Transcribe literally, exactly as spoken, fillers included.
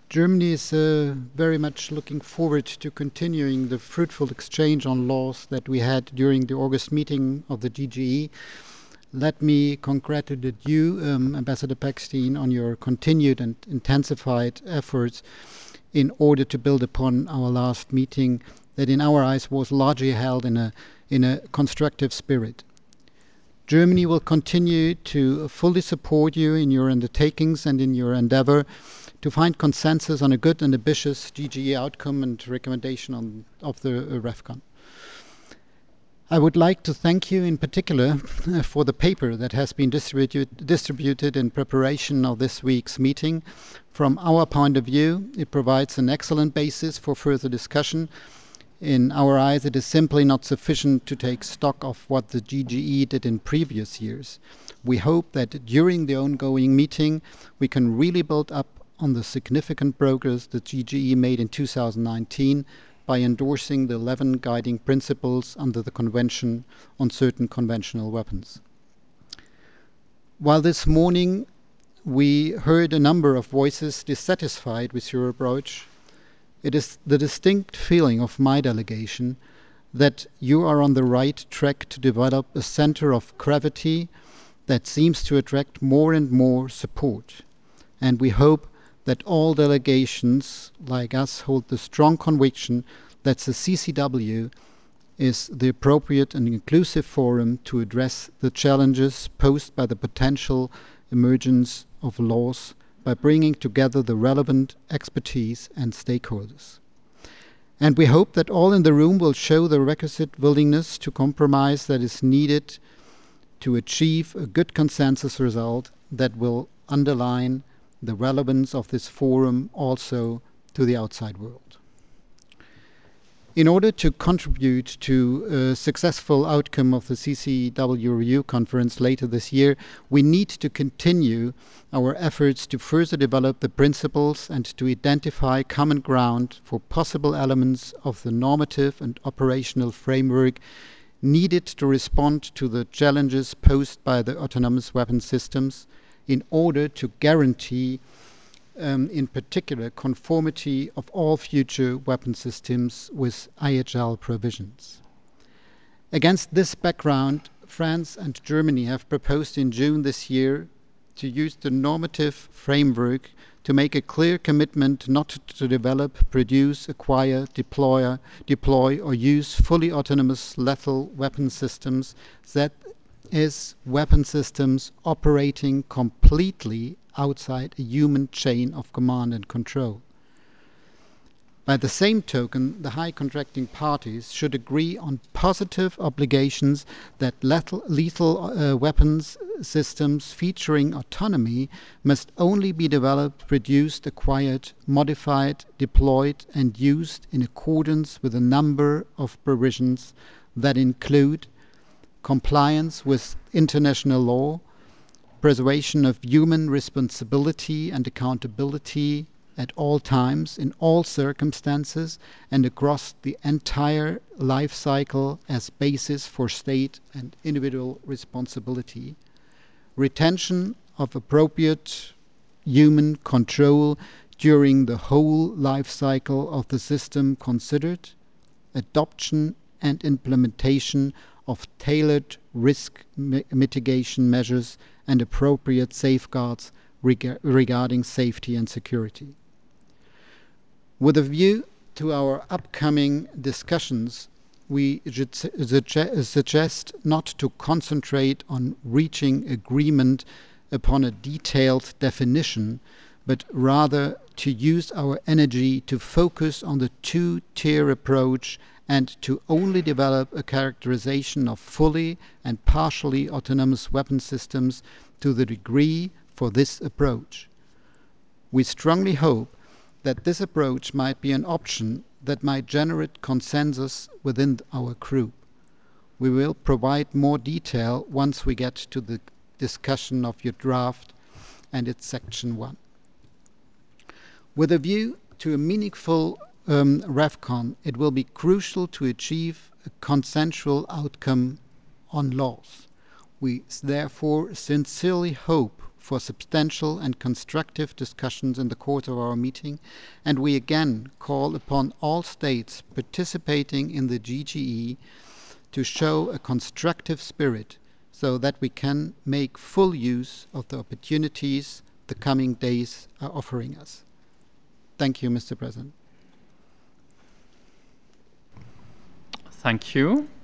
Germany is uh, very much looking forward to continuing the fruitful exchange on laws that we had during the August meeting of the D G E. Let me congratulate you, um, Ambassador Peckstein, on your continued and intensified efforts in order to build upon our last meeting that in our eyes was largely held in a, in a constructive spirit. Germany will continue to fully support you in your undertakings and in your endeavor to find consensus on a good and ambitious D G E outcome and recommendation on, of the uh, REFCON. I would like to thank you in particular uh, for the paper that has been distributed, distributed in preparation of this week's meeting. From our point of view, it provides an excellent basis for further discussion. In our eyes, it is simply not sufficient to take stock of what the D G E did in previous years. We hope that during the ongoing meeting, we can really build up on the significant progress the D G E made in two thousand nineteen by endorsing the eleven guiding principles under the Convention on Certain Conventional Weapons. While this morning we heard a number of voices dissatisfied with your approach, it is the distinct feeling of my delegation that you are on the right track to develop a center of gravity that seems to attract more and more support. And we hope that all delegations like us hold the strong conviction that the C C W is the appropriate and inclusive forum to address the challenges posed by the potential emergence of laws by bringing together the relevant expertise and stakeholders. And we hope that all in the room will show the requisite willingness to compromise that is needed to achieve a good consensus result that will underline the relevance of this forum also to the outside world. In order to contribute to a successful outcome of the C C W Review Conference later this year, we need to continue our efforts to further develop the principles and to identify common ground for possible elements of the normative and operational framework needed to respond to the challenges posed by the autonomous weapon systems in order to guarantee Um, in particular, conformity of all future weapon systems with I H L provisions. Against this background, France and Germany have proposed in June this year to use the normative framework to make a clear commitment not to develop, produce, acquire, deploy, deploy or use fully autonomous lethal weapon systems, that is, weapon systems operating completely outside a human chain of command and control. By the same token, the high contracting parties should agree on positive obligations that lethal, lethal uh, weapons systems featuring autonomy must only be developed, produced, acquired, modified, deployed, and used in accordance with a number of provisions that include compliance with international law, preservation of human responsibility and accountability at all times, in all circumstances, and across the entire life cycle as basis for state and individual responsibility, retention of appropriate human control during the whole life cycle of the system considered, adoption and implementation of tailored risk mitigation measures and appropriate safeguards reg- regarding safety and security. With a view to our upcoming discussions, we should suggest not to concentrate on reaching agreement upon a detailed definition, but rather to use our energy to focus on the two-tier approach and to only develop a characterization of fully and partially autonomous weapon systems to the degree for this approach. We strongly hope that this approach might be an option that might generate consensus within our group. We will provide more detail once we get to the discussion of your draft and its section one. With a view to a meaningful um, REFCON, it will be crucial to achieve a consensual outcome on laws. We therefore sincerely hope for substantial and constructive discussions in the course of our meeting, and we again call upon all states participating in the G G E to show a constructive spirit so that we can make full use of the opportunities the coming days are offering us. Thank you, Mister President. Thank you.